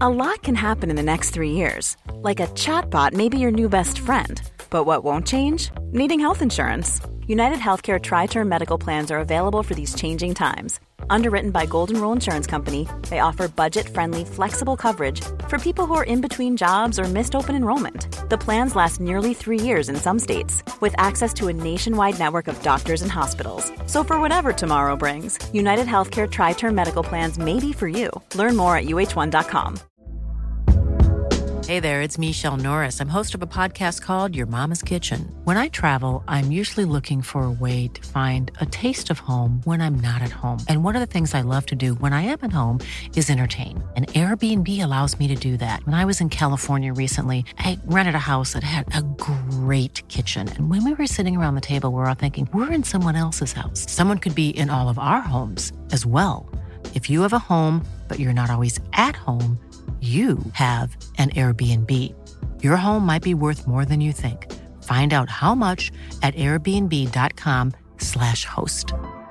A lot can happen in the next 3 years. Like a chatbot may be your new best friend. But what won't change? Needing health insurance. United Healthcare Tri-Term Medical Plans are available for these changing times. Underwritten by Golden Rule Insurance Company, they offer budget-friendly, flexible coverage for people who are in between jobs or missed open enrollment. The plans last nearly 3 years in some states, with access to a nationwide network of doctors and hospitals. So for whatever tomorrow brings, United Healthcare Tri-Term Medical Plans may be for you. Learn more at uh1.com. Hey there, it's Michelle Norris. I'm host of a podcast called Your Mama's Kitchen. When I travel, I'm usually looking for a way to find a taste of home when I'm not at home. And one of the things I love to do when I am at home is entertain. And Airbnb allows me to do that. When I was in California recently, I rented a house that had a great kitchen. And when we were sitting around the table, we're all thinking, we're in someone else's house. Someone could be in all of our homes as well. If you have a home, but you're not always at home, you have an Airbnb. Your home might be worth more than you think. Find out how much at airbnb.com/host.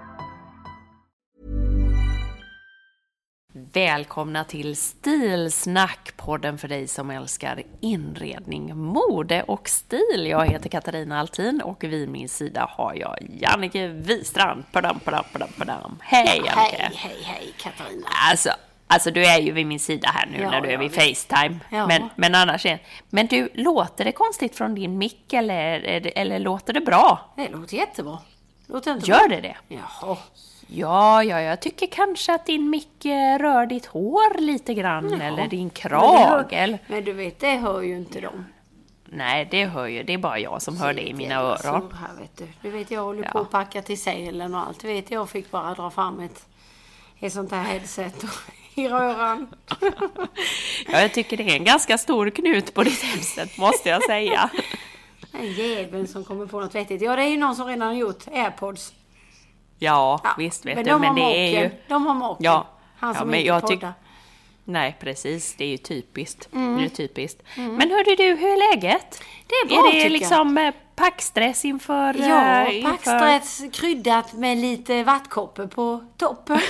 Välkomna till Stilsnack, podden för dig som älskar inredning, mode och stil. Jag heter Katarina Altin och vid min sida har jag Jannike Wistrand. Padam. Hej Jannike. Hej Katarina. Alltså du är ju vid min sida här nu när du är vid FaceTime. Ja. Men annars är... Men du, låter det konstigt från din mick eller låter det bra? Det låter jättebra. Låter inte Gör bra? det? Jaha. Ja, jag tycker kanske att din mick rör ditt hår lite grann eller din krag. Men du vet, det hör ju inte de. Nej, det hör ju. Det är bara jag som hör det i mina öron. Här, vet du. Du vet, jag håller på att packa till sälen och allt. Du vet, jag fick bara dra fram ett sånt här headset i röran. Ja, jag tycker det är en ganska stor knut på ditt headset, måste jag säga. En jävel som kommer på något vettigt. Ja, det är ju någon som redan har gjort AirPods. Ja, visst vet men du. Men det är ju... De har maken. Ja, Han som men inte jag poddar. Nej, precis. Det är ju typiskt. Det är typiskt. Men hörde du, hur är läget? Det är bra, är det tycker liksom packstress inför... Ja, packstress kryddat med lite vattkoppor på toppen.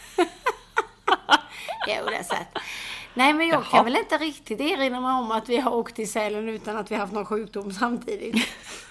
Jo, det är så. Nej, men jag kan väl inte riktigt erinra mig om att vi har åkt till Sälen utan att vi har haft någon sjukdom samtidigt.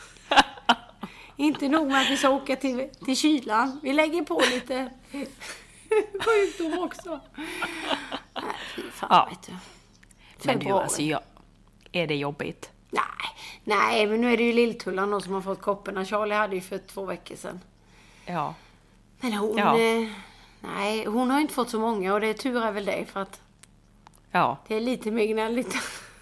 Inte nog med att vi ska åka till kylan. Vi lägger på lite sjukdom också. Nej, fy fan, vet du. Men du, alltså, är det jobbigt? Nej, men nu är det ju Lilltullan då som har fått kopporna. Charlie hade ju för 2 veckor sedan. Ja. Men hon... Nej, hon har inte fått så många och det är tur är väl det för att det är lite mer gnälligt.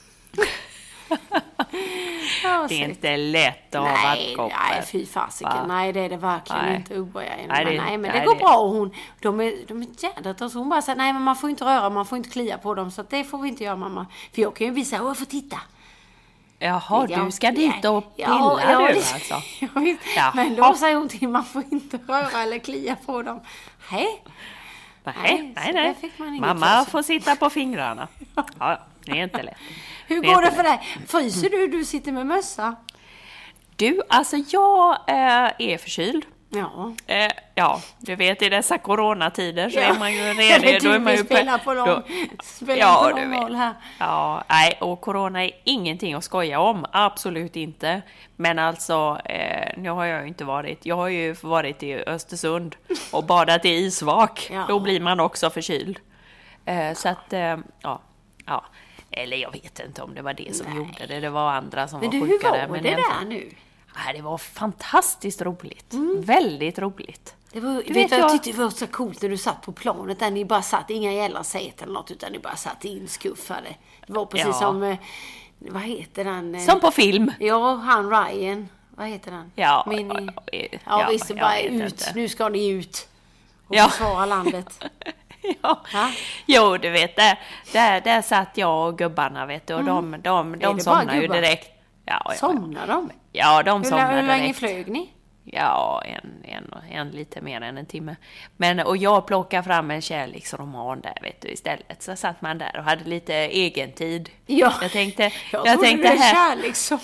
Det är inte lätt att ha vattkoppor. Nej, fy fasiken. Nej, det är det verkligen inte. Nej, men det nej, går bra och de är jädrat. Och så hon bara säger, nej men man får inte röra, man får inte klia på dem. Så att det får vi inte göra, mamma. För jag kan ju visa, jag får titta. Jaha, du ska dit och pilla du alltså. Men då säger hon till, man får inte röra eller klia på dem. Nej. Man mamma får sitta på fingrarna. Ja, det är inte lätt. Hur går det för dig? Fryser du? Du sitter med mössa. Du, alltså jag är förkyld. Ja. Du vet i dessa coronatider så är man ju redan då är man ju spelar på lång håll här. Ja, nej, och corona är ingenting att skoja om, absolut inte. Men alltså nu har jag ju inte varit. Jag har ju varit i Östersund och badat i isvak. Då blir man också förkyld. Så att ja. Eller jag vet inte om det var det som gjorde det. Det var andra som var sjuka. Men hur var det där nu? Det var fantastiskt roligt. Väldigt roligt. Jag tyckte det var så coolt när du satt på planet där ni bara satt, inga jävla sätt eller något, utan ni bara satt inskuffade. Det var precis som, vad heter den? Som på film. Ja, han Ryan. Vad heter den? Visst, bara ut. Inte. Nu ska ni ut och försvara landet. Jo, du vet, där satt jag och gubbarna, vet du, och de somnade ju direkt. Somnar de? Ja, de somnade direkt. Hur länge flög ni? Ja, en lite mer än en timme. Och jag plockade fram en kärleksroman där, vet du, istället. Så satt man där och hade lite egen tid. Ja, jag tänkte här. Kärleksroman.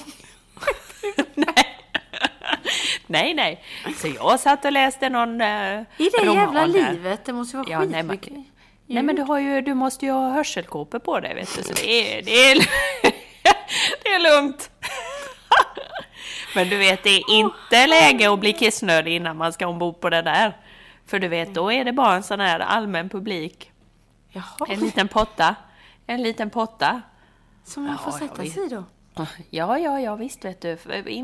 Nej. Så jag satt och läste någon i det roman jävla där. livet, det måste vara skitmycket. Nej, men du måste ju ha hörselkåpor på dig, vet du. Så det är det är lugnt. Men du vet, det är inte läge att bli kissnödig innan man ska ombord på det där. För du vet, då är det bara en sån här allmän publik. Jaha. En liten potta. Som man får sätta sig då? Ja, visst vet du.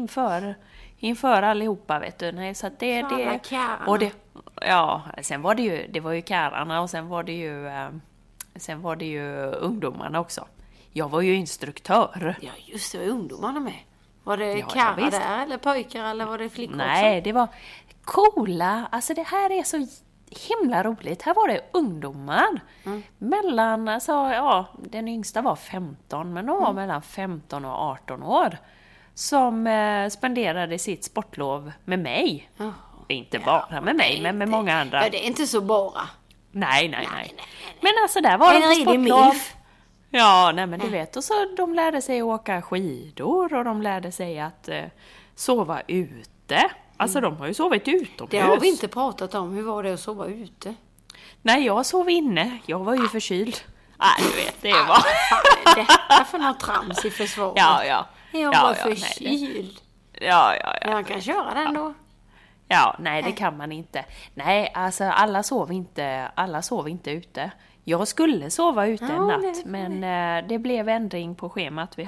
Inför allihopa, vet du. Nej, så att det alla kärarna. och det, ja, sen var det var ju kärarna och sen var det ju ungdomarna också. Jag var ju instruktör. Ja, just det, var ungdomarna med. Var det Ja, karlar visst. där eller pojkar eller var det flickor Nej, också? det var coola. Alltså det här är så himla roligt. Här var det ungdomar. Mellan, alltså, ja, den yngsta var 15, men de var mellan 15 och 18 år. Som spenderade sitt sportlov med mig. Jaha. Inte bara med mig, men med många andra. Ja, det är inte så bara. Nej. Men alltså där var de på En redig sportlov. milf. Ja, nej men du vet. Och så de lärde sig åka skidor och de lärde sig att sova ute. Alltså de har ju sovit utomhus. Det har vi inte pratat om. Hur var det att sova ute? Nej, jag sov inne. Jag var ju förkyld. Nej, du vet, det var... Detta för något trams i försvaret. Ja. Jag var förkyld. Ja. Jag kan köra den då. Ja, nej det kan man inte. Nej, alltså alla sov inte ute. Jag skulle sova ute en natt, men det blev ändring på schemat.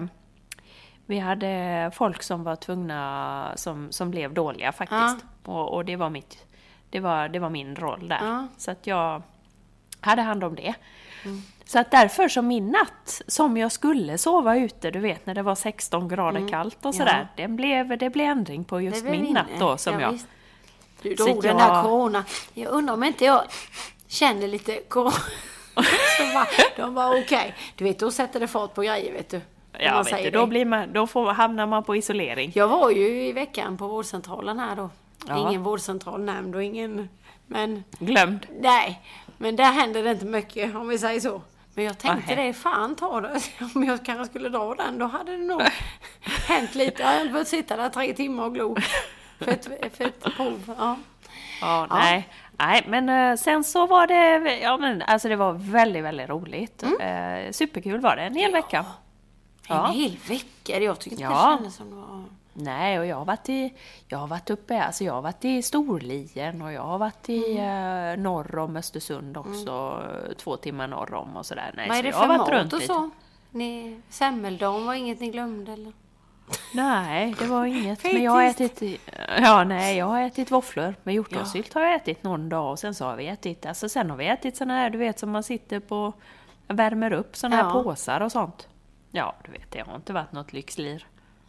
Vi hade folk som var tvungna, som blev dåliga faktiskt. Och det var min roll där. Så att jag hade hand om det. Så att därför så min natt som jag skulle sova ute, du vet när det var 16 grader kallt och sådär. Det blev ändring på just min natt då som jag... Visst. Du drog den där corona. Jag undrar om inte jag kände lite corona. De var okej. Du vet, då sätter det fart på grejer, vet du. Ja, vet du, hamnar man på isolering. Jag var ju i veckan på vårdcentralen här då. Ja. Ingen vårdcentral nämnd och ingen... Men... Glömd. Nej, men där hände det inte mycket om vi säger så. Men jag tänkte det, fan ta det. Om jag kanske skulle dra den, då hade det nog hänt lite. Jag hade fått sitta där 3 timmar och glo. För ett prov, Ja, nej, men sen så var det, alltså det var väldigt, väldigt roligt. Superkul var det, en hel vecka. En hel vecka, jag tyckte inte det kändes som det var... Nej, och jag har varit i Storlien och jag har varit i norr om Östersund också, 2 timmar norr om och sådär. Nej, vad är det så för jag har varit mat runt och lite. så? Semmeldagen var inget ni glömde eller? Nej, det var inget. Men jag har ätit våfflor med hjortonsylt har jag ätit någon dag och sen så har vi ätit såna här, du vet, som man sitter på, värmer upp såna här påsar och sånt. Ja, du vet, det har inte varit något lyxlir.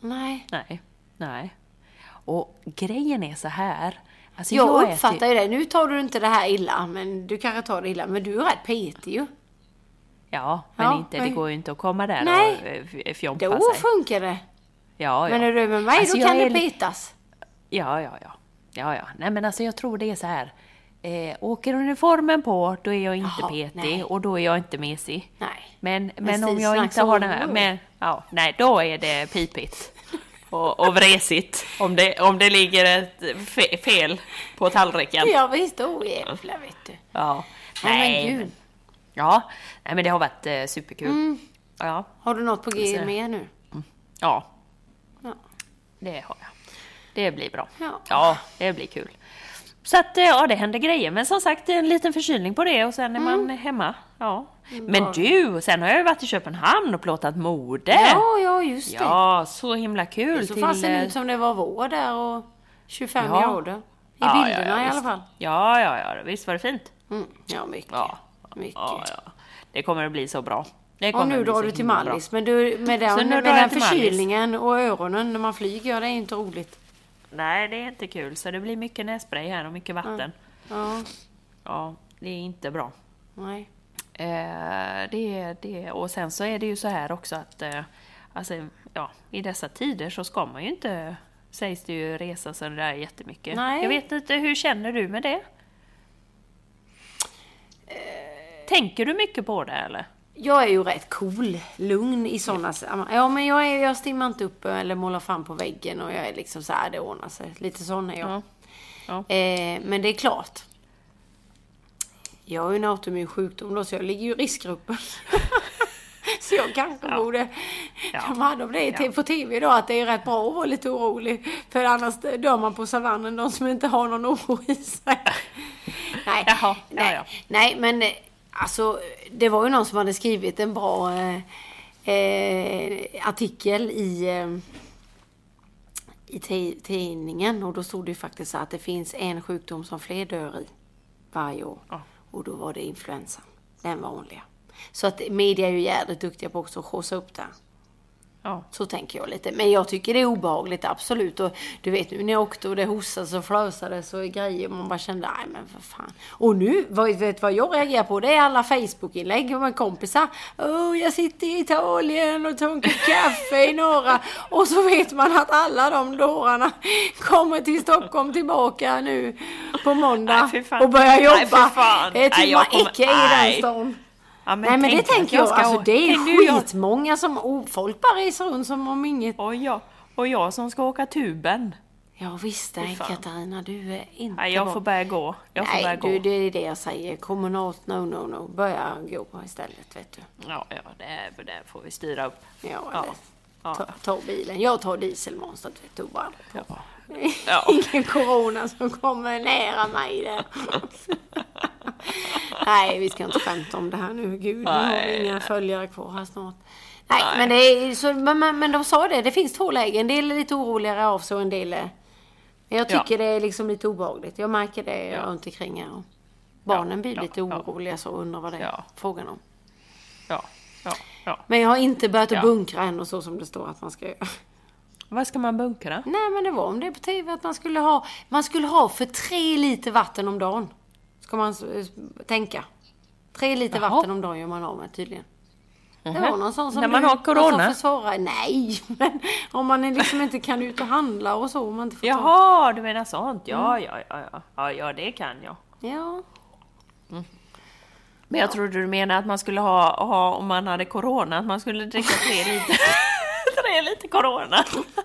Nej. Och grejen är så här. Alltså jag uppfattar ju det. Nu tar du inte det här illa, men du kanske tar det illa. Men du är rätt petig ju. Ja, men det går ju inte att komma där och fjompa sig. Då funkar det. Ja. Men är du med mig, alltså, då kan det petas. Ja. Nej, men alltså jag tror det är så här. Åker uniformen på, då är jag inte petig och då är jag inte mesig. Nej. Men om jag inte har den här, då är det pipigt och vresigt om det ligger ett fel på tallriken. Ja visst, jävlar vet du. Ja. Nej, men gud. Ja, nej, men det har varit superkul. Ja. Har du något på G med nu? Ja. Det har jag. Det blir bra. Ja. Ja, det blir kul. Så att det händer grejer. Men som sagt, en liten förkylning på det och sen är man hemma. Ja. Men du, sen har jag ju varit i Köpenhamn och plåtat mode. Ja, just det. Ja, så himla kul. Det så fanns det ut som det var vår där och 25 grader. I bilderna i alla fall. Ja, visst var det fint. Ja, mycket. Ja. Det kommer att bli så bra. Och nu drar du till Mallis. Men du, med den förkylningen och öronen när man flyger, det är inte roligt. Nej, det är inte kul. Så det blir mycket nässpray här och mycket vatten. Ja, det är inte bra. Nej. Och sen så är det ju så här också att i dessa tider så ska man ju inte, sägs det ju, resa så där jättemycket. Nej. Jag vet inte, hur känner du med det? Tänker du mycket på det eller? Jag är ju rätt cool, lugn i sådana sammanhang. Ja, men jag stimmar inte upp eller målar fram på väggen och jag är liksom så här, det ordnar sig. Lite sån är jag. Ja. Men det är klart. Jag har ju en autoimmun sjukdom då, så jag ligger ju i riskgruppen. Så jag kanske borde... De hade om det på tv då, att det är rätt bra att vara lite orolig. För annars dör man på savannen, de som inte har någon oro i sig. Nej, men alltså, det var ju någon som hade skrivit en bra artikel i tidningen. Och då stod det ju faktiskt att det finns en sjukdom som fler dör i varje år. Och då var det influensan, den vanliga. Så att media är ju jävligt duktiga på också att skjuta upp det. Ja. Så tänker jag lite. Men jag tycker det är obehagligt, absolut. Och du vet nu när jag åkte och det hostades och flösades och grejer. Man bara kände, nej men för fan. Och nu, vet vad jag reagerar på? Det är alla Facebook-inlägg med kompisar. Jag sitter i Italien och tar en kaffe i norra. Och så vet man att alla de dårarna kommer till Stockholm tillbaka nu på måndag. Och börjar jobba. Timmar icke i den stan. Ja, men det tänker jag. Alltså, det är skitmånga som... folk bara reser runt som om inget... Och jag som ska åka tuben. Ja visst, Katarina, du är inte... Nej, jag får börja gå. Det är det jag säger. Kommunalt, no. Börja gå istället, vet du. Ja, det får vi styra upp. Ta bilen. Jag tar dieselmonstret, vet du bara. Ingen corona som kommer nära mig där. Nej, vi ska inte skämta om det här nu. Gud, nu har vi inga följare kvar här snart. Nej. Men det är så, men de sa det finns två lägen. En del är lite oroligare av så, en del är... Men jag tycker det är liksom lite obehagligt. Jag märker det runt omkring här. Barnen blir lite oroliga så, undrar vad det är frågan om. Ja. Men jag har inte börjat att bunkra än och så som det står att man ska göra. Vad ska man bunkra? Nej, men det var om det på tv att man skulle ha för 3 liter vatten om dagen. Ska man tänka. 3 liter vatten om dagen gör man av med tydligen. Det var någon sån som... När man har corona? Nej, men om man liksom inte kan ut och handla och så. Man inte får Jaha, du menar sånt. Ja, det kan jag. Ja. Men jag trodde du menade att man skulle ha om man hade corona, att man skulle dricka 3 liter. 3 liter corona.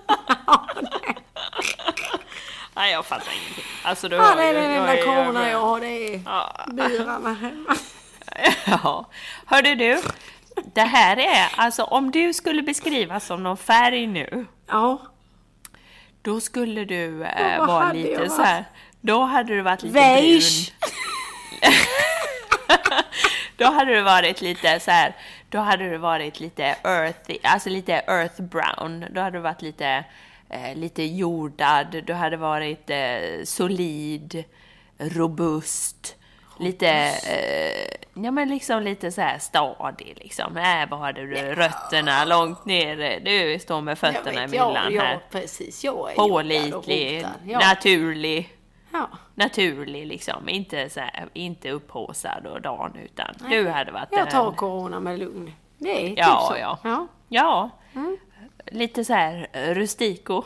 Nej, jag fattar ingenting. Alltså, det är den enda corona jag har, det är byrarna hemma. Ja. Hörde du, det här är, alltså om du skulle beskrivas som någon färg nu. Ja. Då skulle du vara lite så här. Då hade du varit lite beige. Brun. Då hade du varit lite så här. Då hade du varit lite earthy, alltså lite earth brown. Då hade du varit lite jordad. Du hade varit solid, robust. Lite, men liksom lite så här stadig liksom. Var hade du rötterna långt ner? Du står med fötterna emellan här. Ja, precis. Jag är pålitlig, naturlig. Ja. Naturlig liksom, inte så här, inte upphåsad och dan, utan du hade varit... Jag tar corona med lugn. Det är typ så. Ja. Mm. Lite så här rustico.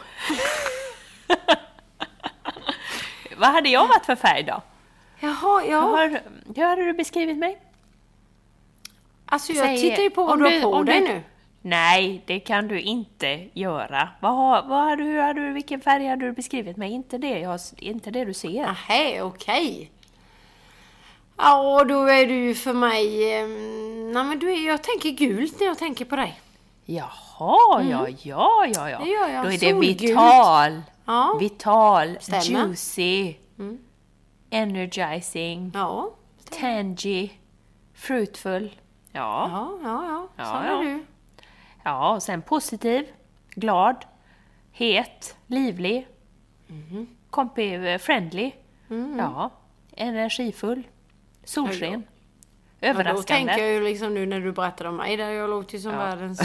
Vad hade jag varit för färg då? Jaha, Hur hade du beskrivit mig? Alltså jag tittar ju på vad du har på dig nu. Nej, det kan du inte göra. Vilken färg hade du beskrivit mig? Inte det du ser. Aha, okej. Ja, då är du ju för mig... jag tänker gult när jag tänker på dig. Jaha, ja. Det gör jag. Då är det vital. Ja. Vital, Stämmer. juicy, energizing, tangy, fruitful. Ja. Så är du. Ja, och sen positiv, glad, het, livlig, friendly, energifull, solsken, överraskande. Då tänker jag ju liksom nu när du berättar om mig, där jag låter ju som världens...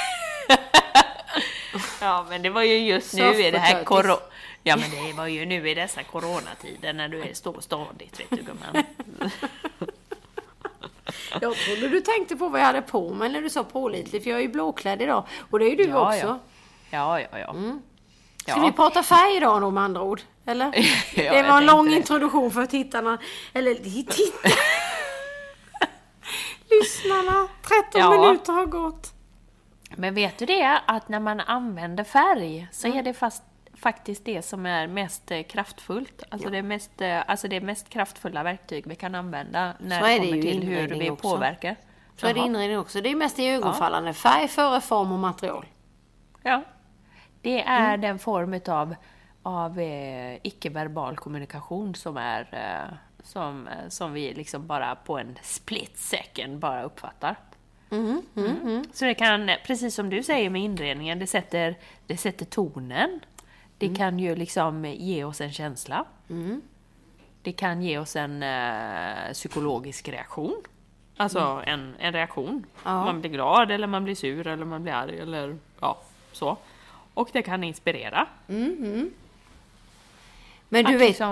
Ja, men det var ju just nu i det här Ja, men det var ju nu i dessa coronatider när du står stadigt, vet du, gumman. Jag trodde du tänkte på vad jag hade på mig när du sa pålitlig, för jag är ju blåklädd idag. Och det är ju du också. Ja. Ska vi prata färg idag då, med andra ord? Eller? Det var en lång introduktion för tittarna. Eller lyssnarna. 13 minuter har gått. Men vet du det? Att när man använder färg så är det faktiskt det som är mest kraftfullt. Alltså, det mest kraftfulla verktyg vi kan använda när det kommer till hur vi påverkar. Så är det inredning också. Det är mest i ögonfallande. Färg före form och material. Ja. Det är den form av icke-verbal kommunikation som är som vi liksom bara på en split second bara uppfattar. Så det kan, precis som du säger med inredningen, det sätter tonen. Det kan ju liksom ge oss en känsla. Det kan ge oss en psykologisk reaktion. Alltså en reaktion. Man blir glad eller man blir sur eller man blir arg eller så. Och det kan inspirera. Men du vet,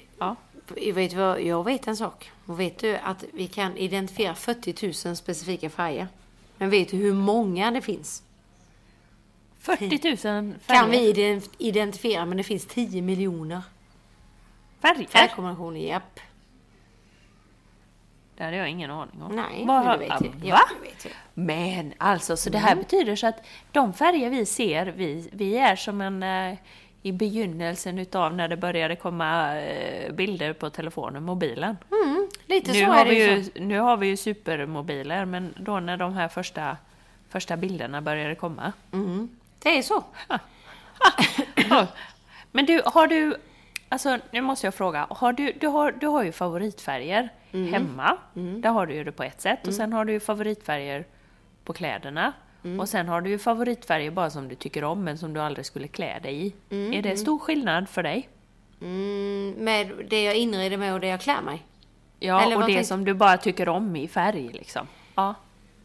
jag vet en sak. Och vet du att vi kan identifiera 40 000 specifika färger? Men vet du hur många det finns? 40 000 färger? Kan vi identifiera, men det finns 10 miljoner. Färger? Färgkombinationer, japp. Det hade jag ingen aning om. Nej, men det vet jag. Va? Det vet jag. Men alltså, så det här betyder så att de färger vi ser, vi är som en i begynnelsen utav när det började komma bilder på telefonen, mobilen. Lite så är det ju. Nu har vi ju supermobiler, men då när de här första bilderna började komma. Det är så. Men alltså nu måste jag fråga, du har ju favoritfärger hemma. Där har du ju det på ett sätt. Och sen har du ju favoritfärger på kläderna. Och sen har du ju favoritfärger bara som du tycker om men som du aldrig skulle klä dig i. Är det stor skillnad för dig? Med det jag inreder med och det jag klär mig? Ja, eller och det som du bara tycker om i färg liksom. Ja.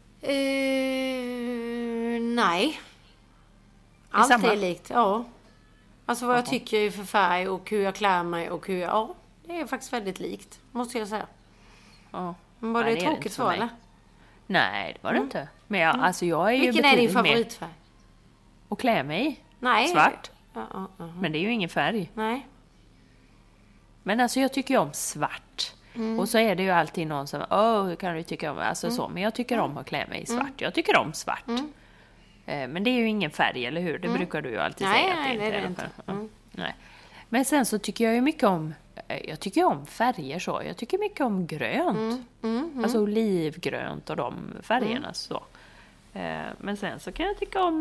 Nej. Allt är likt, ja. Alltså vad jag tycker för färg och hur jag klär mig och hur jag... Ja, det är faktiskt väldigt likt, måste jag säga. Ja. Men var det tråkigt så, eller? Nej, det var det inte. Men jag är ju vilken är din favoritfärg? Och klä mig i? Nej. Svart. Men det är ju ingen färg. Nej. Men alltså jag tycker ju om svart. Och så är det ju alltid någon som, hur kan du tycka om, alltså så. Men jag tycker om att klä mig i svart. Jag tycker om svart. Men det är ju ingen färg, eller hur? Det brukar du ju alltid säga att det är inte. Nej. Men sen så tycker jag ju mycket om, jag tycker om färger så. Jag tycker mycket om grönt. Alltså olivgrönt och de färgerna så. Men sen så kan jag tycka om,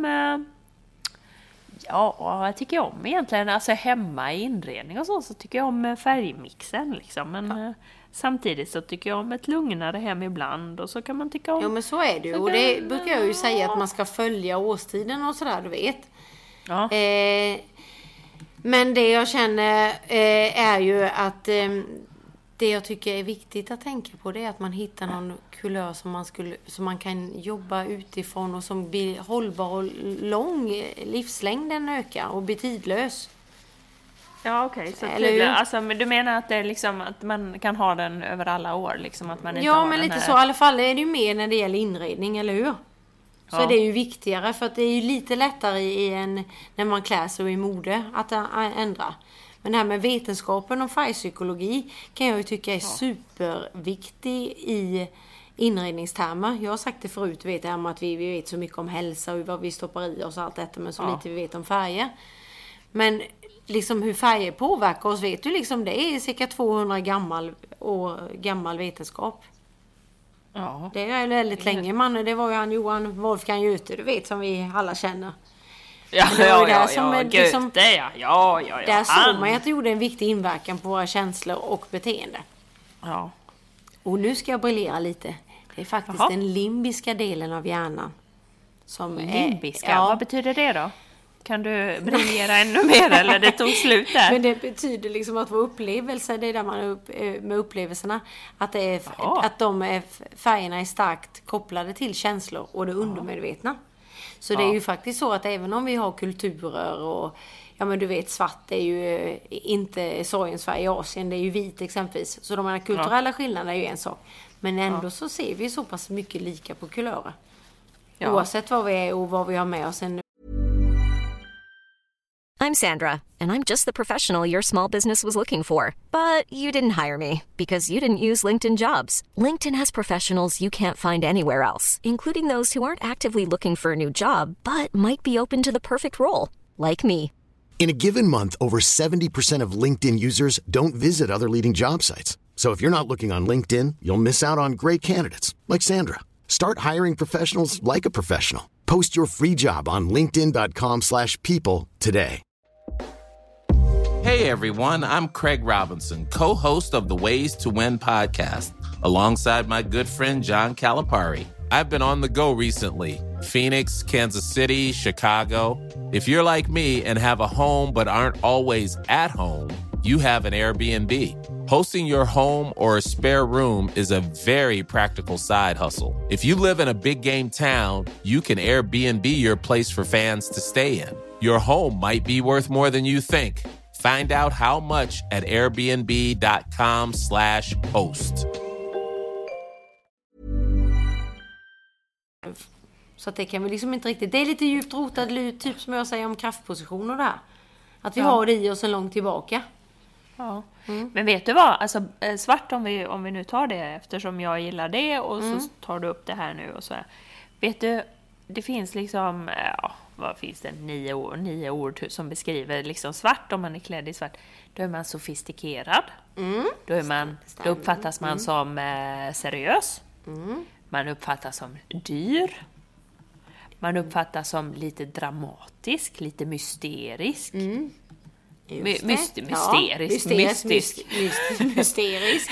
jag tycker om egentligen, alltså hemma i inredning och så tycker jag om färgmixen liksom. Men samtidigt så tycker jag om ett lugnare hem ibland och så kan man tycka om... Ja, men så är det ju. Och det brukar jag ju säga att man ska följa årstiden och sådär, du vet. Ja. Men det jag känner är ju att det jag tycker är viktigt att tänka på, det är att man hittar någon kulör som man kan jobba utifrån och som blir hållbar och lång. Livslängden ökar och blir tidlös. Ja, okej. Så tydligen, alltså, men du menar att det är liksom att man kan ha den över alla år liksom, att man inte har men den lite här... så. I alla fall är det ju mer när det gäller inredning, eller hur? Så är det ju viktigare, för att det är ju lite lättare när man klär sig i mode att ändra. Men det här med vetenskapen och färgpsykologi kan jag ju tycka är superviktig i inredningstermer. Jag har sagt det förut, vet jag, om att vi vet så mycket om hälsa och vad vi stoppar i oss och allt detta, men så lite vi vet om färger. Men liksom hur färger påverkar oss, vet du, liksom det är cirka 200 gammal vetenskap. Ja. Det är väldigt länge, det var ju han Johan Wolfgang Goethe, du vet, som vi alla känner. Där såg man att det gjorde en viktig inverkan på våra känslor och beteende. Ja. Och nu ska jag briljera lite. Det är faktiskt den limbiska delen av hjärnan. Limbiska? Vad betyder det då? Kan du briljera ännu mer, eller det tog slut där? Men det betyder liksom att vår upplevelse, det är där man är med upplevelserna, att färgerna är starkt kopplade till känslor och det undermedvetna. Så det är ju faktiskt så att även om vi har kulturer och, ja men du vet, svart är ju inte sorgens färg i Asien, det är ju vit exempelvis. Så de här kulturella skillnaderna är ju en sak. Men ändå så ser vi så pass mycket lika på kulörer. Ja. Oavsett vad vi är och vad vi har med oss ännu. I'm Sandra, and I'm just the professional your small business was looking for. But you didn't hire me because you didn't use LinkedIn Jobs. LinkedIn has professionals you can't find anywhere else, including those who aren't actively looking for a new job, but might be open to the perfect role, like me. In a given month, over 70% of LinkedIn users don't visit other leading job sites. So if you're not looking on LinkedIn, you'll miss out on great candidates like Sandra. Start hiring professionals like a professional. Post your free job on linkedin.com/people today. Hey everyone, I'm Craig Robinson, co-host of the Ways to Win podcast, alongside my good friend John Calipari. I've been on the go recently. Phoenix, Kansas City, Chicago. If you're like me and have a home but aren't always at home, you have an Airbnb. Hosting your home or a spare room is a very practical side hustle. If you live in a big game town, you can Airbnb your place for fans to stay in. Your home might be worth more than you think. Find out how much at airbnb.com/host. Så att det kan vi liksom inte riktigt. Det är lite djupt rotat, typ som jag säger om kraftposition och det här. Att vi har det i oss en långt tillbaka. Ja. Men vet du vad? Alltså, svart om vi nu tar det, eftersom jag gillar det och så tar du upp det här nu och så här. Vet du, det finns liksom, vad finns det? 9 ord som beskriver liksom svart om man är klädd i svart. Då är man sofistikerad. Då uppfattas man som seriös. Man uppfattas som dyr. Man uppfattas som lite dramatisk, lite mysterisk. Mysterisk.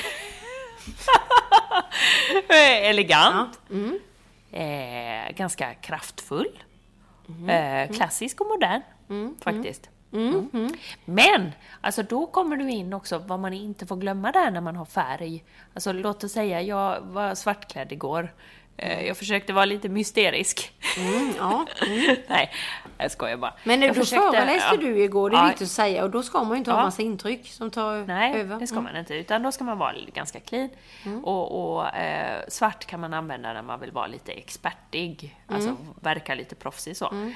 Elegant. Ganska kraftfull. Klassisk och modern, faktiskt. Men, alltså då kommer du in också vad man inte får glömma där när man har färg. Alltså låt oss säga, jag var svartklädd igår. Jag försökte vara lite mysterisk. Nej, jag skojar bara. Men då föreläste du igår, det är viktigt att säga. Och då ska man ju inte ha massa intryck som tar över. Nej, det ska man inte. Utan då ska man vara ganska clean. Och svart kan man använda när man vill vara lite expertig. Alltså verka lite proffsig så.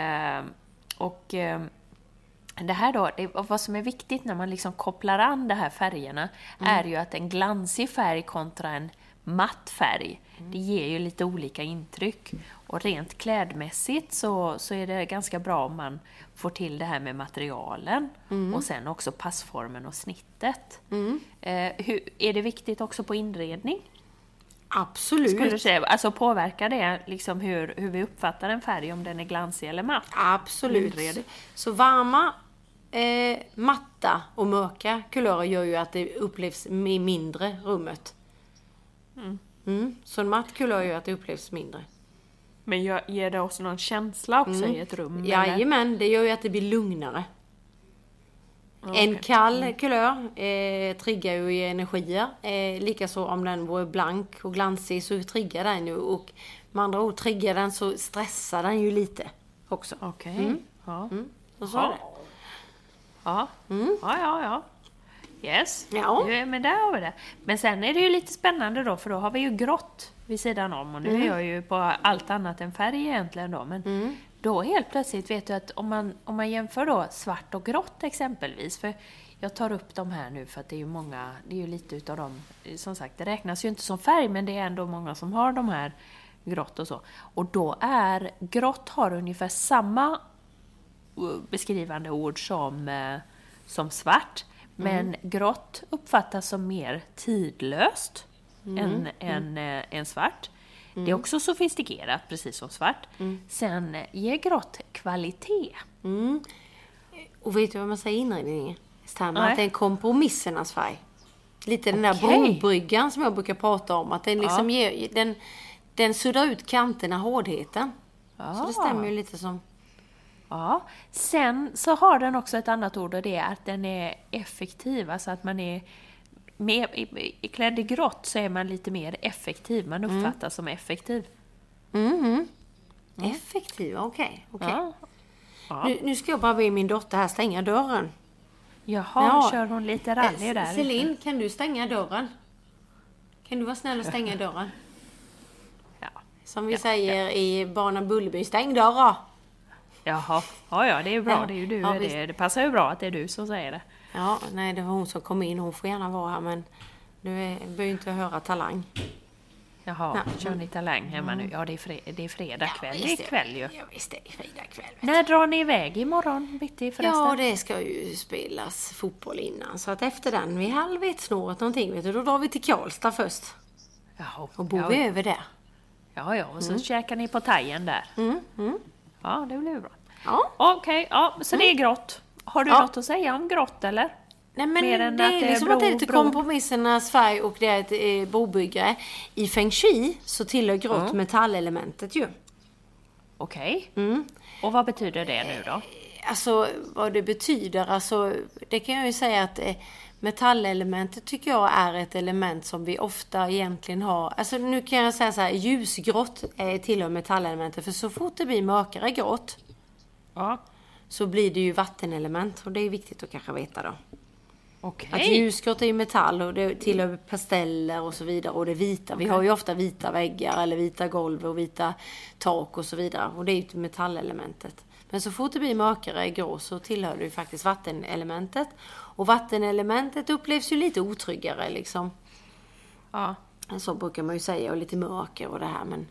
Det här då, vad som är viktigt när man liksom kopplar an de här färgerna är ju att en glansig färg kontra en matt färg, det ger ju lite olika intryck. Och rent klädmässigt så är det ganska bra om man får till det här med materialen och sen också passformen och snittet. Är det viktigt också på inredning? Absolut. Skulle du säga, alltså påverkar det liksom hur vi uppfattar en färg, om den är glansig eller matt? Absolut. Så varma, matta och mörka kulörer gör ju att det upplevs mindre rummet. Så en matt kulör gör att det upplevs mindre. Men ger det också någon känsla också i ett rum? Jajamän, det gör ju att det blir lugnare. En kall kulör triggar ju i energier. Likaså om den vore blank och glansig så triggar den ju. Och med andra ord, triggar den så stressar den ju lite också. Okej. Så är det. Ja. Yes. Ja. Men där har vi det. Men sen är det ju lite spännande då, för då har vi ju grått vid sidan om. Och nu är jag ju på allt annat än färg egentligen då. Men då helt plötsligt vet du att om man jämför då svart och grått exempelvis. För jag tar upp de här nu för att det är ju många, det är ju lite utav dem. Som sagt, det räknas ju inte som färg, men det är ändå många som har de här grått och så. Och då är grått har ungefär samma beskrivande ord som svart. Men grått uppfattas som mer tidlöst än svart. Det är också sofistikerat, precis som svart. Sen ger grått kvalitet. Och vet du vad man säger i inredningen? Att det är en kompromissernas färg. Lite den där brobryggan som jag brukar prata om. Att den liksom ger, den suddar ut kanterna, hårdheten. Så det stämmer ju lite som... Ja, sen så har den också ett annat ord, och det är att den är effektiv. Alltså att man är klädd i grått så är man lite mer effektiv. Man uppfattas som effektiv. Effektiv, okej. Ja. Nu ska jag bara be min dotter här stänga dörren. Jaha, kör hon lite rally där? Celine, kan du stänga dörren? Kan du vara snäll och stänga dörren? Ja. Som vi säger i Barna Bullerby, stäng dörren! Jaha, ja, det är bra. Det är ju du. Det passar ju bra att det är du som säger det. Ja, nej, det var hon som kom in. Hon får gärna vara här, men du behöver inte höra talang. Jaha, kör ni talang hemma nu? Ja, det är fredag kväll. Det är kväll ju. Ja, visst det är fredag kväll. När drar ni iväg imorgon bitti förresten? Ja, det ska ju spelas fotboll innan. Så att efter den, vid 12:30 någonting, vet du, då drar vi till Karlstad först. Jaha. Och bor vi över där. Ja, och så käkar ni på tajen där. Ja, det blir bra. Ja. Okej, så det är grått. Har du något att säga om grått, eller? Nej, men Mer än det att är det är liksom att det är lite kompromissernas färg och det är ett brobyggare. I Feng Shui så tillhör grått metallelementet ju. Okej. Och vad betyder det nu då? Alltså vad det betyder, alltså det kan jag ju säga att metallelementet tycker jag är ett element som vi ofta egentligen har. Alltså nu kan jag säga så här, ljusgrått tillhör metallelementet, för så fort det blir mörkare grått så blir det ju vattenelement, och det är viktigt att kanske veta då. Okej. Att ljusgrått är ju metall och det tillhör pasteller och så vidare, och det vita. Vi har ju ofta vita väggar eller vita golv och vita tak och så vidare, och det är ju metallelementet. Men så fort det blir mörkare grå så tillhör det ju faktiskt vattenelementet. Och vattenelementet upplevs ju lite otryggare liksom. Ja. Så brukar man ju säga, och lite mörker och det här, men...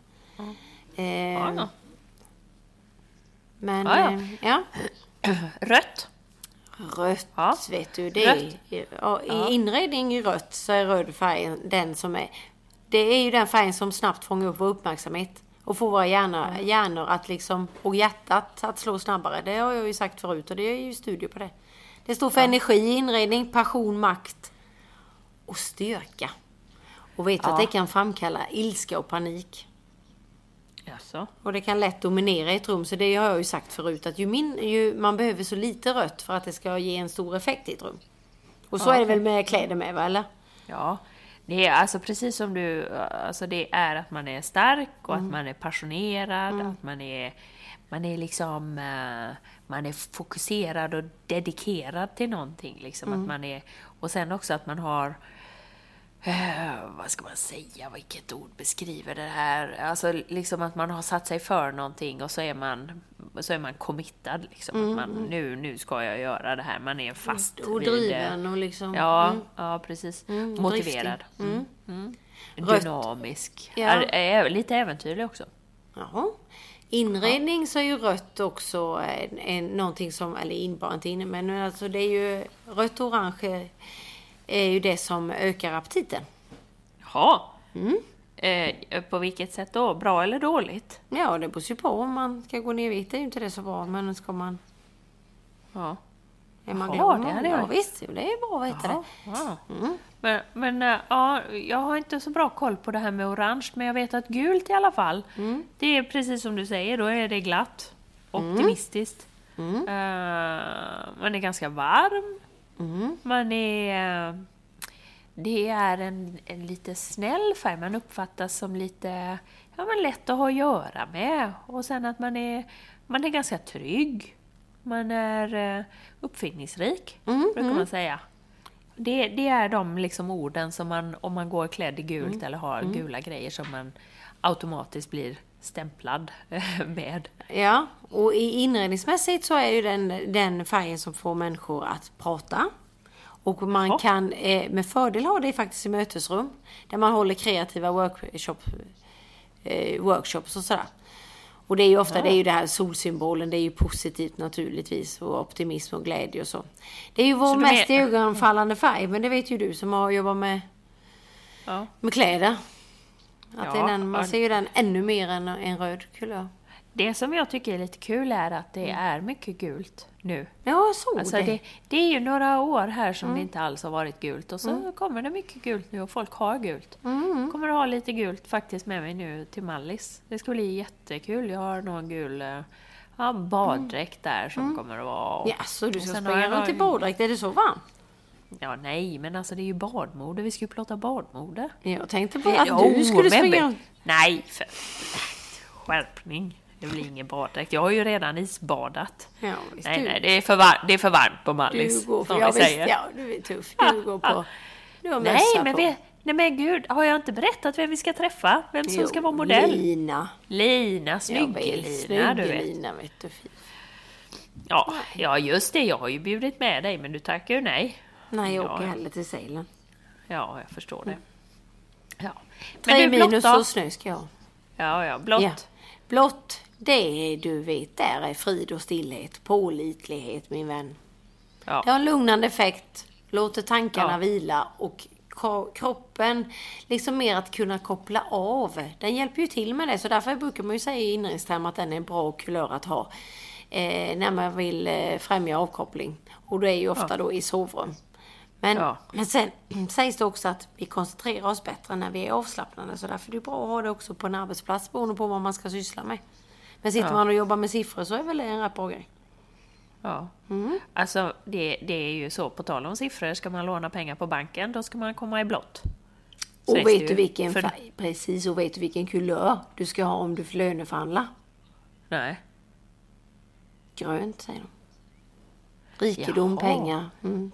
Men, ja. Rött. Rött, vet du. Det är, i inredning i rött så är röd färgen den som är... Det är ju den färgen som snabbt fångar upp vår uppmärksamhet. Och får våra hjärnor att liksom... Och hjärtat att slå snabbare. Det har jag ju sagt förut, och det är ju studier på det. Det står för energi, inredning, passion, makt och styrka. Och vet att det kan framkalla ilska och panik. Jaså. Och det kan lätt dominera i ett rum. Så det har jag ju sagt förut, att ju man behöver så lite rött för att det ska ge en stor effekt i ett rum. Och så är det väl med kläder med, va, eller? Ja, det är alltså precis som du... Alltså det är att man är stark och att man är passionerad. Att man är liksom... Man är fokuserad och dedikerad till någonting. Liksom. Att man är, och sen också att man har... vad ska man säga? Vilket ord beskriver det här? Alltså liksom att man har satt sig för någonting och så är man committad liksom. Att man, nu ska jag göra det här. Man är fast och driven och liksom... Ja, precis. Motiverad. Dynamisk. Är lite äventyrlig också. Jaha. Inredning så är ju rött också någonting som, eller bara inte inne, men alltså det är ju rött och orange är ju det som ökar aptiten. Jaha. På vilket sätt då? Bra eller dåligt? Ja, det beror ju på om man ska gå ner i vitt. Det är ju inte det så bra, men ska man... Ja. Är man glad? Det är det. Ja, visst, det är bra att veta det. Ja. Men jag har inte så bra koll på det här med orange, men jag vet att gult i alla fall, det är precis som du säger, då är det glatt, optimistiskt. Man är ganska varm. Man är... Det är en lite snäll färg. Man uppfattas som lite lätt att ha att göra med. Och sen att man är ganska trygg. Man är uppfinningsrik, brukar man säga. Det är de liksom orden som man, om man går klädd i gult eller har gula grejer, som man automatiskt blir stämplad med. Ja, och inredningsmässigt så är ju den färgen som får människor att prata. Och man kan med fördel ha det faktiskt i mötesrum, där man håller kreativa workshops och sådär. Och det är ju ofta det är ju det här solsymbolen, det är ju positivt naturligtvis, och optimism och glädje och så. Det är ju vår mest ögonfallande färg, men det vet ju du som har jobbat med kläder. Att det är den, man ser ju den ännu mer än en röd kulör. Det som jag tycker är lite kul är att det är mycket gult nu. Ja, så alltså det är ju några år här som det inte alls har varit gult. Och så kommer det mycket gult nu och folk har gult. Jag kommer att ha lite gult faktiskt med mig nu till Mallis. Det ska bli jättekul. Jag har någon gul baddräkt där som kommer att vara... Ja, så du ska springa runt i baddräkt. Är det så varmt? Ja, nej, men alltså det är ju badmode. Vi ska ju plåta badmode. Jag tänkte på att du skulle springa... Nej, skärpning. Det blir ingen baddräkt. Jag har ju redan isbadat. Ja, visst, nej, det är för varmt på Mallis. Du går för, du är tuff. Du går på... Du har nej, men gud, har jag inte berättat vem vi ska träffa? Vem som ska vara modell? Lina, snygg-Lina, du vet. Lina, vet du. Ja, just det. Jag har ju bjudit med dig, men du tackar ju nej. Nej, jag åker heller till Sälen. Ja, jag förstår det. Ja. 3 blått minus då? och snö ska jag ha. Ja, blått. Ja. Blått, det du vet, där är frid och stillhet, pålitlighet min vän. Ja. Det har en lugnande effekt, låter tankarna Ja. vila och kroppen liksom mer att kunna koppla av. Den hjälper ju till med det, så därför brukar man ju säga i inredningstermer att den är en bra kulör att ha när man vill främja avkoppling. Och det är ju ofta då i sovrum. Men sen sägs det också att vi koncentrerar oss bättre när vi är avslappnade. Så därför är det bra att ha det också på en arbetsplats beroende på vad man ska syssla med. Men sitter man och jobbar med siffror så är väl det en rätt bra grej. Ja. Alltså det är ju så, på tal om siffror, ska man låna pengar på banken, då ska man komma i blått. Och vet du vilken färg, precis, och vet du vilken kulör du ska ha om du får löneförhandla? Nej. Grönt, säger de. Rikedom, pengar.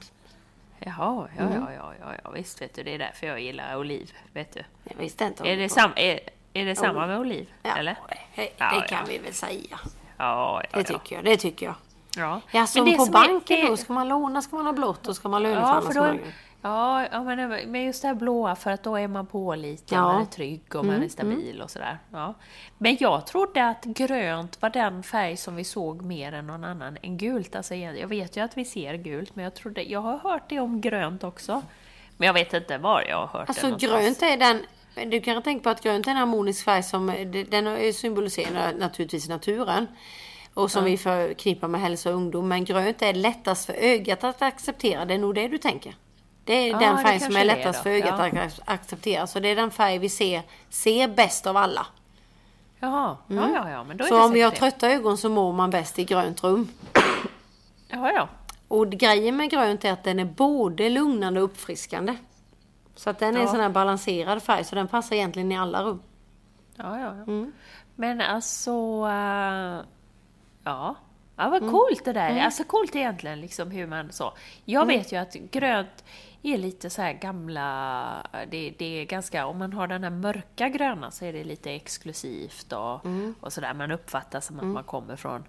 Jaha, ja, visst vet du, det är därför jag gillar oliv, vet du. Jag visste inte. Är det samma med oliv, ja, eller? Det kan vi väl säga. Ja. Det tycker jag. Ja. Ja, som men det på som banken då, ska man låna, ska man ha blått och ska man löneförhandla. Ja, men just det här blåa, för att då är man pålitlig, man är trygg och man är stabil och sådär. Ja. Men jag trodde att grönt var den färg som vi såg mer än någon annan än gult. Alltså, jag vet ju att vi ser gult, men jag har hört det om grönt också. Men jag vet inte var jag har hört det någonstans. Grönt är den, du kan tänka på att grönt är en harmonisk färg som den symboliserar naturligtvis naturen. Och som vi förknippar med hälsa och ungdom. Men grönt är lättast för ögat att acceptera. Det är nog det du tänker. Det är den färg som är lättast för ögat att acceptera. Så det är den färg vi ser bäst av alla. Jaha, ja. Men då är så om vi har trötta ögon så mår man bäst i grönt rum. Ja. Och grejen med grönt är att den är både lugnande och uppfriskande. Så att den är en sån här balanserad färg. Så den passar egentligen i alla rum. Ja. Men alltså... Ja, vad coolt det där. Alltså coolt egentligen, liksom hur man så. Jag vet ju att grönt är lite så här gamla, det är ganska, om man har den här mörka gröna så är det lite exklusivt och sådär. Man uppfattar som att man kommer från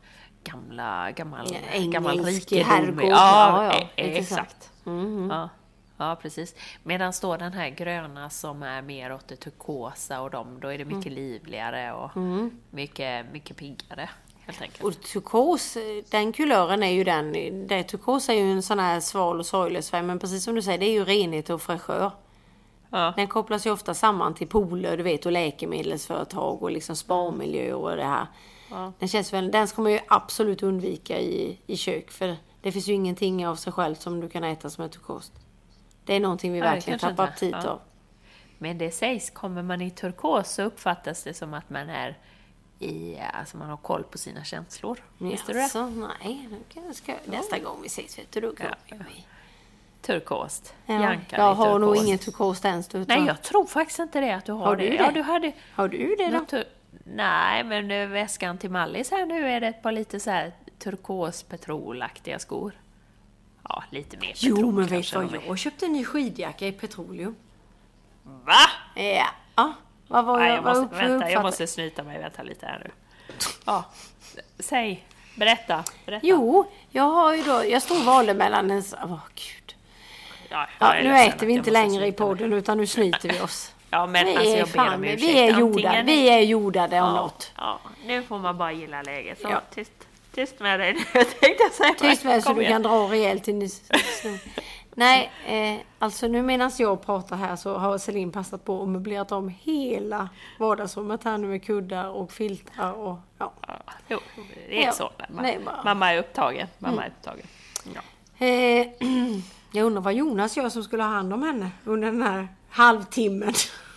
gammal rikedom. Ja, exakt. Ja, precis. Medan då den här gröna som är mer åt det turkosa och då är det mycket livligare och mycket piggare. Och turkos, den kulören är ju turkos är ju en sån här sval och sorglös färg, men precis som du säger, det är ju renhet och fräschör. Ja. Den kopplas ju ofta samman till pooler, du vet, och läkemedelsföretag och liksom sparmiljö och det här. Ja. Den ska man ju absolut undvika i kök, för det finns ju ingenting av sig själv som du kan äta som är turkos. Det är någonting vi verkligen tappar aptit av. Men det sägs, kommer man i turkos så uppfattas det som att man är alltså man har koll på sina känslor. Visste du det? Nej, nästa gång vi ses vet du, då går vi. Turkost. Jag har nog ingen turkost ens. Nej, jag tror faktiskt inte det att du har det. Ja, har du det då? Nej, men väskan till Mallis här nu är det ett par lite så här turkos-petrolaktiga skor. Ja, lite mer petrol. Jo, men vet vad, jag köpte en ny skidjacka i petroleum. Va? Ja. Vad var jag måste snyta mig, vänta lite här nu. Ja, berätta. Jo, jag har ju då, jag står valet mellan en, gud. Nu äter vi inte längre i podden utan nu snyter vi oss. Ja, men alltså jag ber om ursäkt. Vi är jordade av något. Ja, nu får man bara gilla läget. Så tyst med dig nu, tänkte jag säga. Tyst med så du kan dra rejält in i Nej, alltså nu medan jag pratar här så har Celine passat på och möblerat om hela vardagsrummet här nu med kuddar och filtar och Jo, det är så. Mamma är upptagen. Ja. Jag undrar vad Jonas gör som skulle ha hand om henne under den här halvtimmen.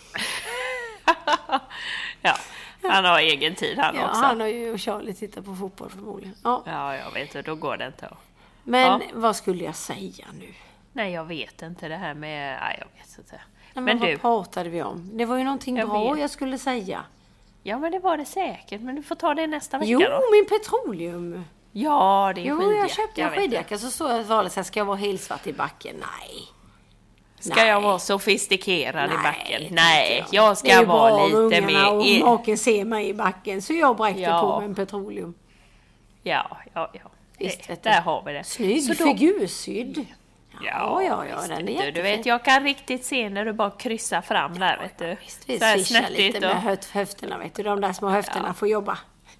Ja, han har egen tid också. Han har ju och Charlie tittar på fotboll förmodligen. Ja, jag vet, då går det inte. Men vad skulle jag säga nu? Nej, jag vet inte det här med... Nej, jag vet inte. Men vad pratade vi om? Det var ju någonting bra jag skulle säga. Ja, men det var det säkert. Men du får ta det nästa vecka då. Min petroleum. Ja, det är skidjacka. Jag köpte en skidjacka så står jag i valet så här, ska jag vara helsvart i backen? Nej. Ska jag vara sofistikerad i backen? Nej, jag ska vara lite mer... Och maken ser mig i backen så jag bräckte på med en petroleum. Ja. Visst, där har vi det. Snygg, figursydd. Ja, den är du vet, jag kan riktigt se när du bara kryssar fram där, vet du. Visst, vi svischar lite med höfterna, vet du. De där små höfterna får jobba.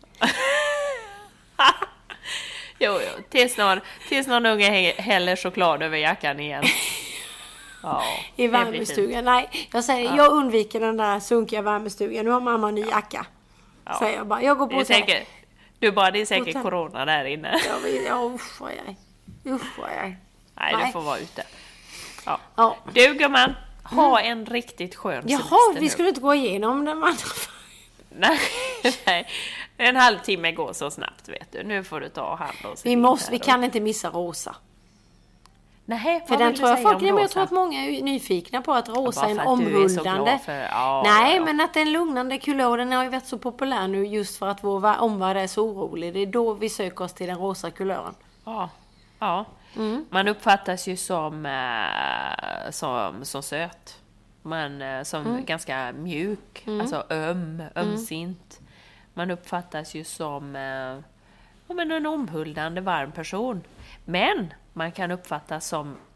Jo, tills någon unge häller choklad över jackan igen. Ja, i värmestugan. Nej, jag säger, jag undviker den där sunkiga värmestugan. Nu har mamma en ny jacka. Säger jag bara, jag går på det är säkert corona där inne. Usch vad jag. Nej, du får vara ute. Ja. Du gumman, ha en riktigt skön semester. Jaha, vi skulle inte gå igenom den andra. Nej, en halvtimme går så snabbt, vet du. Nu får du ta hand om vi kan inte missa rosa. Nej, för den tror jag tror att många är nyfikna på att rosa är en omhuldande. Men att en lugnande kulör, den har ju varit så populär nu just för att vår omvärld är så orolig. Det är då vi söker oss till den rosa kulören. Ja. Man uppfattas ju som söt. Men som ganska mjuk, alltså ömsint. Man uppfattas ju som en omhuldande varm person. Men man kan uppfattas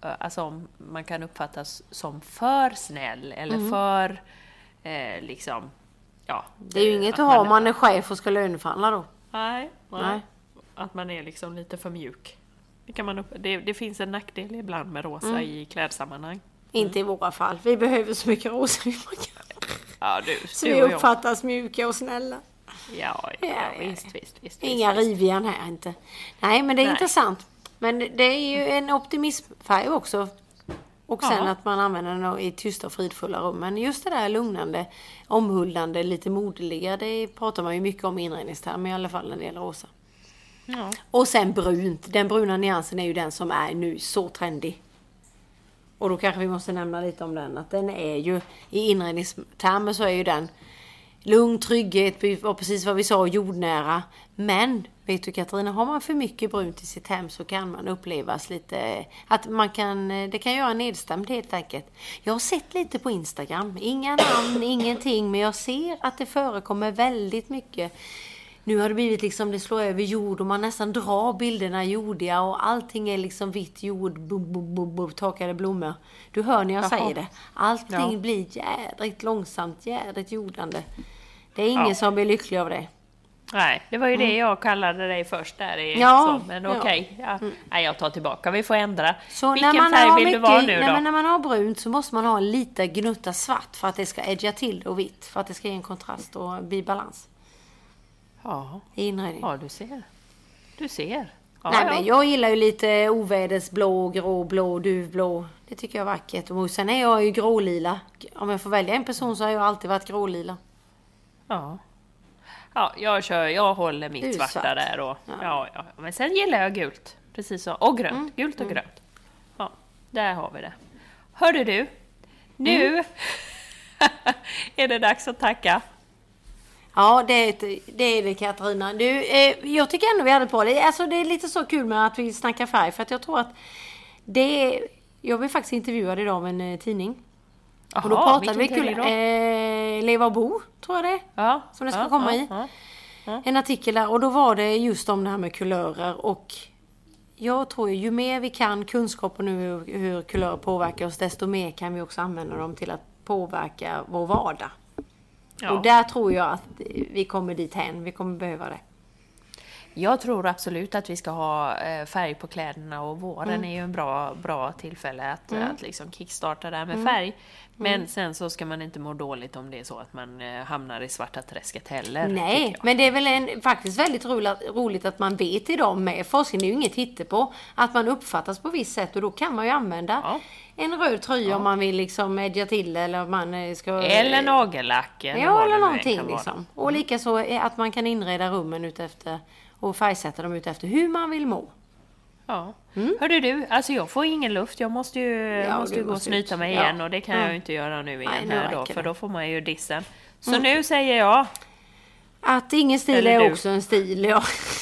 som för snäll eller för liksom, ja. Det är ju inget att ha om man är chef och ska löneförhandla då. Nej. Att man är liksom lite för mjuk. Det finns en nackdel ibland med rosa i klädsammanhang. Inte i våra fall. Vi behöver så mycket rosa. Ja, så vi uppfattas mjuka och snälla. Ja, visst. Inga rivjärn här inte. Nej, men det är intressant. Men det är ju en optimismfärg också. Och sen att man använder den i tysta och fridfulla rum. Men just det där lugnande, omhuldande, lite moderliga, det pratar man ju mycket om i inredningstermer, i alla fall när det gäller rosa. Ja. Och sen brunt. Den bruna nyansen är ju den som är nu så trendig. Och då kanske vi måste nämna lite om den. Att den är ju, i inredningstermer så är ju den lugn, trygghet, och precis vad vi sa, jordnära. Men, vet du Katarina, har man för mycket brunt i sitt hem så kan man upplevas lite, att det kan göra nedstämd helt enkelt. Jag har sett lite på Instagram, inga namn, ingenting, men jag ser att det förekommer väldigt mycket. Nu har det blivit liksom, det slår över jord och man nästan drar bilderna jordiga och allting är liksom vitt jord, torkade blommor. Du hör när jag säger det. Allting blir jädrigt långsamt, jädrigt jordande. Det är ingen som blir lycklig av det. Nej, det var ju det jag kallade dig först där. Men okej. Nej, jag tar tillbaka. Vi får ändra. Så vilken färg vill du vara nu då? Men när man har brunt så måste man ha en liten gnutta svart för att det ska edga till och vitt. För att det ska ge en kontrast och bli balans. Ja. Inredning. Ja, du ser. Ja, nej, men jag gillar ju lite ovädersblå, gråblå, duvblå. Det tycker jag är vackert. Och sen är jag ju grålila. Om jag får välja en person så har jag alltid varit grålila. Ja. Ja, jag håller mitt svarta där. Och, ja. Men sen gillar jag gult. Precis så. Och grönt. Gult och grönt. Ja, där har vi det. Hörde du? Nu är det dags att tacka. Ja, det är det Katarina. Jag tycker ändå vi hade på det. Alltså det är lite så kul med att vi snackar färg. För att jag tror att jag blev faktiskt intervjuad idag av en tidning. Aha, och då pratade vi kul. Leva och bo, tror jag det är. Ja, som det ska komma i. En artikel där. Och då var det just om det här med kulörer. Och jag tror ju mer vi kan kunskap om hur kulörer påverkar oss, desto mer kan vi också använda dem till att påverka vår vardag. Ja. Och där tror jag att vi kommer dit hän. Vi kommer behöva det. Jag tror absolut att vi ska ha färg på kläderna. Och våren är ju en bra tillfälle att liksom kickstarta det här med färg. Men sen så ska man inte må dåligt om det är så att man hamnar i svarta träsket heller. Nej, men det är väl faktiskt väldigt roligt att man vet idag med forskning. Det är ju inget hittepå. Att man uppfattas på visst sätt. Och då kan man ju använda en röd tröja om man vill liksom edga till. Eller om man ska... Eller nagellack. Eller någonting liksom. Och likaså att man kan inreda rummen utefter och färgsätta dem ut efter hur man vill må. Ja. Hörde du, alltså jag får ingen luft. Jag måste ju gå och snyta mig igen. Och det kan jag ju inte göra nu igen här då. För då får man ju dissen. Så nu säger jag... Att ingen stil är också en stil, ja.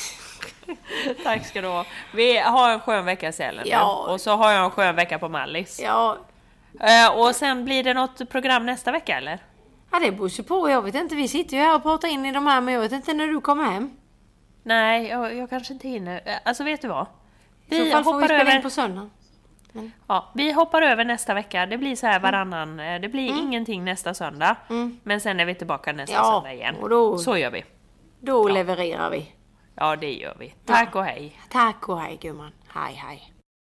Tack ska du ha. Vi har en skön vecka i Sälen. Ja. Och så har jag en skön vecka på Mallis. Ja. Och sen blir det något program nästa vecka, eller? Ja, det beror ju på. Jag vet inte, vi sitter ju här och pratar in i de här. Men jag vet inte när du kommer hem. Nej, jag kanske inte hinner. Alltså vet du vad? Vi så fall får vi spela in på söndag. Ja, vi hoppar över nästa vecka. Det blir så här varannan. Det blir ingenting nästa söndag. Men sen är vi tillbaka nästa söndag igen. Och då, så gör vi. Då levererar vi. Ja, det gör vi. Tack och hej. Tack och hej, gumman. Hej, hej.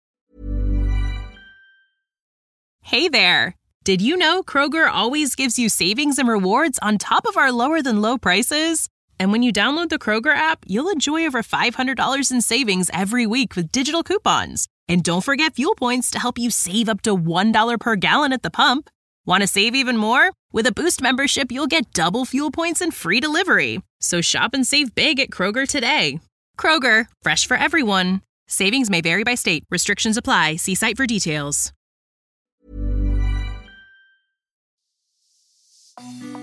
Hey there! Did you know Kroger always gives you savings and rewards on top of our lower-than-low prices? And when you download the Kroger app, you'll enjoy over $500 in savings every week with digital coupons. And don't forget fuel points to help you save up to $1 per gallon at the pump. Want to save even more? With a Boost membership, you'll get double fuel points and free delivery. So shop and save big at Kroger today. Kroger, fresh for everyone. Savings may vary by state. Restrictions apply. See site for details.